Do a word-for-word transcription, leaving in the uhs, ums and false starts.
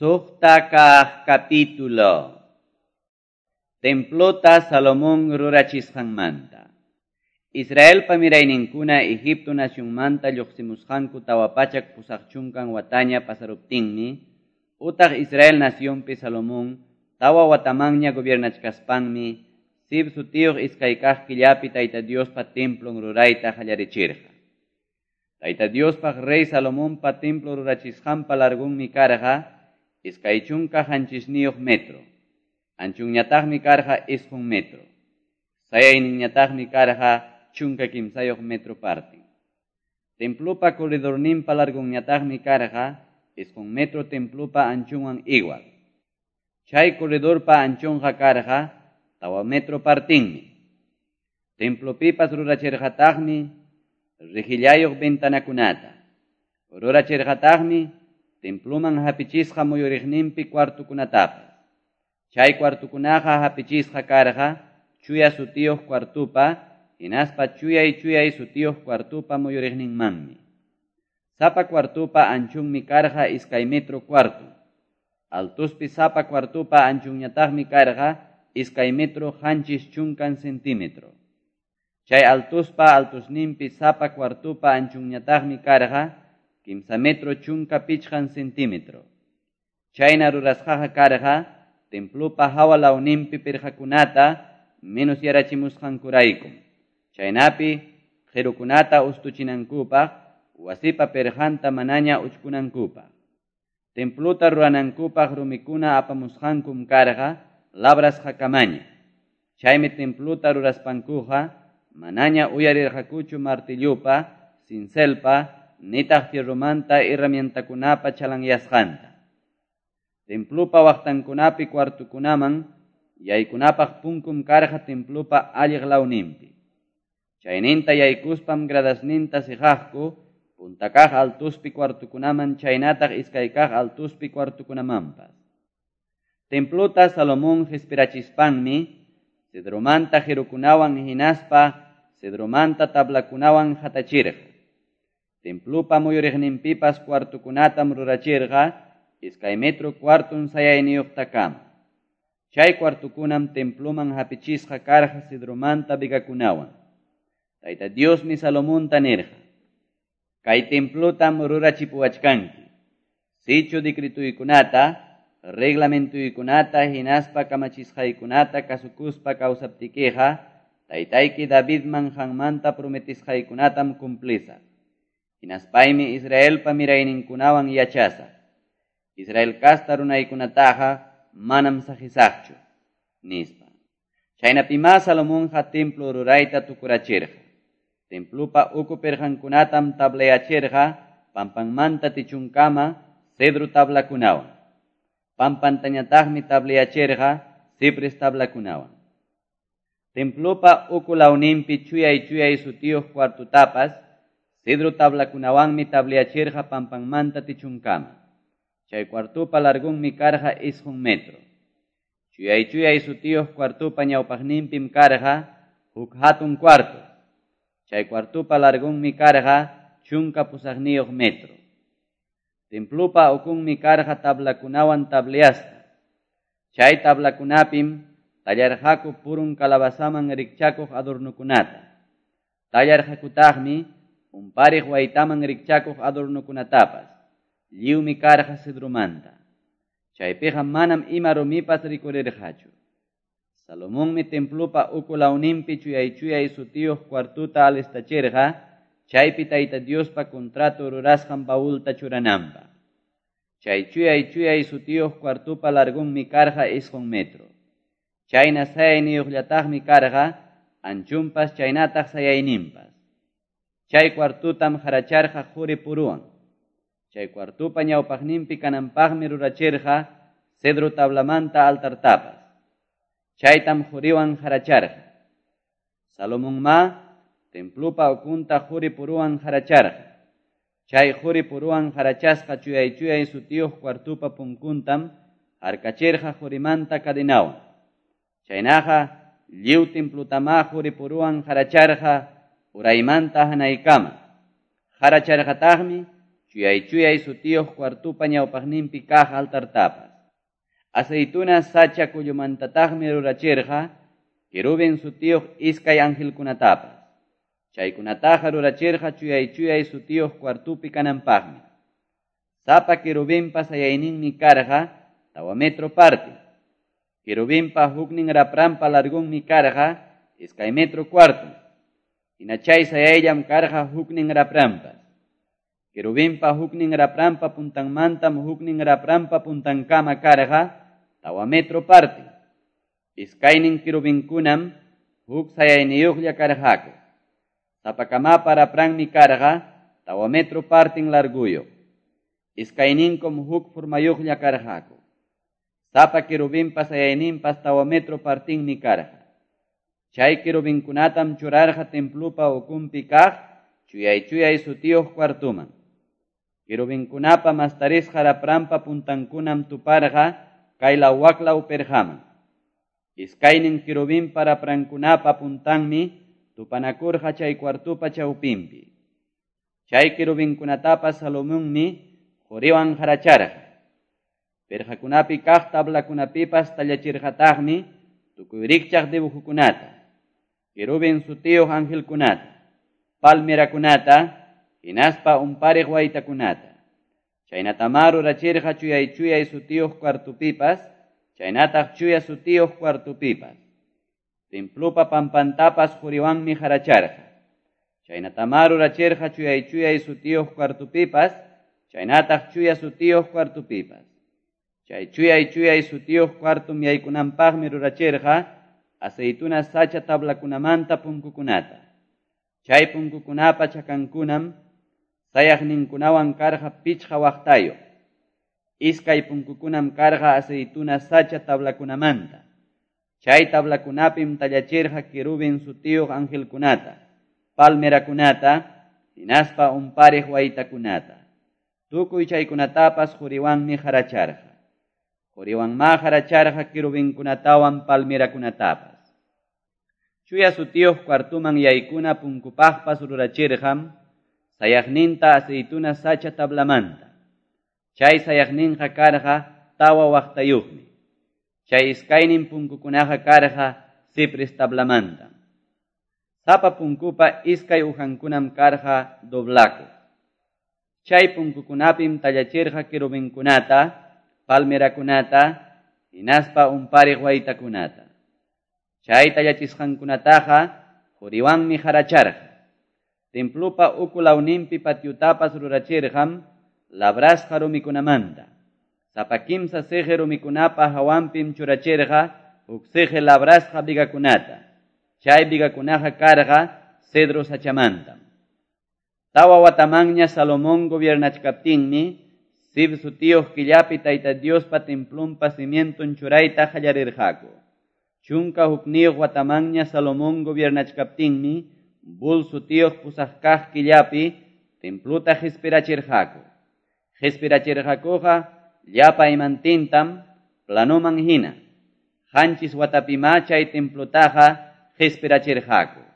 Suhtaka capítulo. Templota Salomón rurachisqanmanta. Israel pamirayninkuna Egipto nacionmanta lluqsimusqanku tawapachak pusaqchunkan wataña pasaruptinmi, utaq Israel nacionpi Salomón tawa watamanña gobiernachkaspanmi, sib sutiyuq iskaykaq killapi Tayta Diospa templon rurayta hallarichirqa. Tayta Diospaq rey Salomónpa templo rurachisqanpa largunmi karqa, iskaychunka hanchisniyuq metro. Anchunñataqmi karqa isqun metro. Sayayninñataqmi karqa chunka kimsayuq metro partin. Templupa corredorninpa largunñataqmi karqa isqun metro templupa anchunwan igual. Chay corredorpa anchunqa karqa tawa metro partinmi. Templopipas rurachirqataqmi rijillayuq ventanakunata. Rurachirqataqmi templuman hapichisqa muyuriqninpi cuartukunatapas. Chay cuartukunaqa hapichisqa karqa chuya sutiyuq cuartupa, hinaspa chuyay chuyay sutiyuq cuartupa muyuriqninmanmi. Sapa cuartupa anchunmi karqa iskay metro cuartu. Altuspi sapa cuartupa anchunñataqmi karqa iskay metro hanchis chunkan centímetro. Chay altuspa altusninpi sapa cuartupa anchunñataqmi karqa kimsa metro chunka pichqan centímetro. Chayna rurasqaqa karqa templupa hawa lawninpi pirqakunata menos yarachimusqankuraykum. Chaynapi qhirukunata ustuchinankupaq, wasipa pirqanta manaña uchkunankupaq. Templuta ruranankupaq rumikuna apamusqankum karqa labrasqakamaña. Chaymi templuta ruraspankuqa manaña uyarirqakuchu martillupa, cincelpa, nitaq fierrumanta herramientakunapa chalanyasqanta. Templupa waqtankunapi cuartukunaman yaykunapaq punkum karqa templupa alliq lawninpi. Chayninta yaykuspam gradasninta siqaqku puntakaq altuspi cuartukunaman chaynataq iskaykaq altuspi cuartukunamanpas. Templuta Salomón hispirachispanmi cedromanta jirukunawan hinaspa cedromanta tablakunawan hatachirqa. Templupa muyuriqninpipas cuartukunatam rurachirqa iskay metro cuartun sayayniyuqtakama. Chay cuartukunam templuman hapichisqa karqa cedromanta vigakunawan. Tayta Diosmi Salomónta nirqa: kay templutam rurachipuwachkanki. Sichu decretuykunata, reglamentuykunata hinaspa kamachisqaykunata kasukuspa kawsaptikiqa, taytayki Davidman hanmanta prometisqaykunatam cumplisa. Hinaspaymi Israelpa mirayninkunawan yachasa. Israel kasta runaykunataqa manam sahisaqchu, nispa. Chaynapima Salomonqa templo rurayta tukurachirqa. Templupa uku pirqankunatam tablayachirqa pampanmanta tichunkama cedro tablakunawan. Pampantañataqmi tablayachirqa cipres tablakunawan. Templupa uku lawninpi chuyay chuyay sutiyuq cuartutapas cedro tablakunawanmi tablayachirqa pampanmanta tichunkama. Chay cuartupa largunmi karqa isqun metro. Chuyay chuyay sutiyuq cuartupa ñawpaqninpim karqa huk hatun cuarto. Chay cuartupa largunmi karqa chunka pusaqniyuq metro. Templupa ukunmi karqa tablakunawan tablayasqa. Chay tablakunapim tallarqaku purun kalabasaman rikchakuq adornukunata. Tallarqakutaqmi umpariq waytaman rikchakuq adornukunatapas. Lliwmi karqa cedromanta. Chaypiqa manam ima rumipas rikurirqachu. Salomónmi templupa uku lawninpi chuyay chuyay sutiyuq cuartuta alistachirqa, chaypi Tayta Diospa contrato rurasqan baulta churananpaq. Chay chuyay chuyay sutiyuq cuartupa largunmi karqa isqun metro. Chayna sayayniyuqllataqmi karqa anchunpas chaynataq sayayninpas. Chay cuartutam haracharqa quri puruwan. Chay cuartupa ñawpaqninpi kananpaqmi rurachirqa cedro tablamanta altartapas. Chaytam quriwan haracharqa. Salomonma templupa ukunta quri puruwan haracharqa. Chay quri puruwan harachasqa chuyay chuyay sutiyuq cuartupa punkuntam harkachirqa qurimanta cadenawan. Chaynaqa lliw templutama quri puruwan haracharqa uraymanta hanaykama. Haracharqataqmi chuyay chuyay sutiyuq kwartupa ñawpaqninpi kaq altartapas. Aceituna sacha kullumantataqmi rurachirqa, querubin sutiyuq iskay angelkunatapas. Chaykunataqa rurachirqa chuyay chuyay sutiyuq kwartupi kananpaqmi. Sapa querubinpa sayayninmi karqa, tawa metro parti. Querubinpa huknin raprampa largunmi karqa, iskay metro cuarto. Inachay sayaylam karqa huknin raprampas. Querubinpa huknin raprampa puntanmantam huknin raprampa puntankama karqa, tawa metro parti. Iskaynin querubinkunam huk sayayniyuqlla karqaku. Sapakamapa rapranmi karqa, tawa metro partin larguyo. Iskayninkum huk formayuqlla karqaku. Sapa querubinpa sayayninpas tawa metro partinmi karqa. Chay querubinkunatam churarqa templupa ukumpi kaq, chuyay chuyay sutiyuq kwartuman. Querubinkunapa mastarisqa raprampa puntankunam tuparqa, kaylaw waklaw perhaman. Iskaynin querubinpa raprankunapa puntanmi, tupanakurqa chay kwartupa chawpinpi. Chay querubinkunatapas Salomonmi quriwan haracharqa. Perjakunapi kaq tablakunapipas tallachirqataqmi tukuy rikchaq dibujukunata, querubin sutiyuq angelkunata, palmerakunata, hinaspa umpariq waytakunata. Chaynatama rurachirqa chuyay chuyay sutiyuq kwartupipas, chaynataq chuya sutiyuq kwartupipas. Templupa pampantapas quriwanmi haracharqa. Chaynatama rurachirqa chuyay chuyay sutiyuq kwartupipas, chaynataq chuya sutiyuq kwartupipas. Chay chuyay chuyay sutiyuq kwartum yaykunanpaqmi rurachirqa, aceituna sacha tablakunamanta punkukunata. Chay punkukunapa chakankunam sayaqninkunawan karqa pichqa waqtayo. Iskay punkukunam karqa aceituna sacha tablakunamanta. Chay tablakunapim tallachirqa querubin sutiyuq angelkunata, palmerakunata, hinaspa umpariq waytakunata. Tukuy chaykunatapas quriwanmi haracharqa. Quriwanma haracharqa querubinkunatawan palmerakunatapas. Chuya sutiyuq kwartuman yaykuna punkupaqpas rurachirqam, sayaqninta aceituna sacha tablamanta. Chay sayaqninqa karqa tawa waqtayuqmi. Chay iskaynin punkukunaqa karqa cipres tablamanta. Sapa punkupa iskay uhankunam karqa doblaku. Chay punkukunapim tallachirqa querubinkunata, palmerakunata, hinaspa umpariq waytakunata. Chay tallachisqankunataqa quriwanmi haracharqa. Templupa ukulawninpi patiutapas rurachirqam, labrasqa rumikunamanta. Sapa kimsa seje rumikunapa hawanpim churachirqa, huk seje labrasqa bigakunata. Chay bigakunaqa karqa cedro sachamantam. Tawa watamanña Salomón gobiernachkaptinmi, sib sutiyuq killapi tayta Diospa templumpa cimienton churayta hallarirqaku. Chunka hukniyuq watamanña Salomón gobiernachkaptinmi, bul sutiyuq pusaq kaq killapi templuta qhispirachirqaku. Qhispirachirqakuqa llapa imantintam planuman hina. Qanchis watapima chay templutaqa qhispirachirqaku.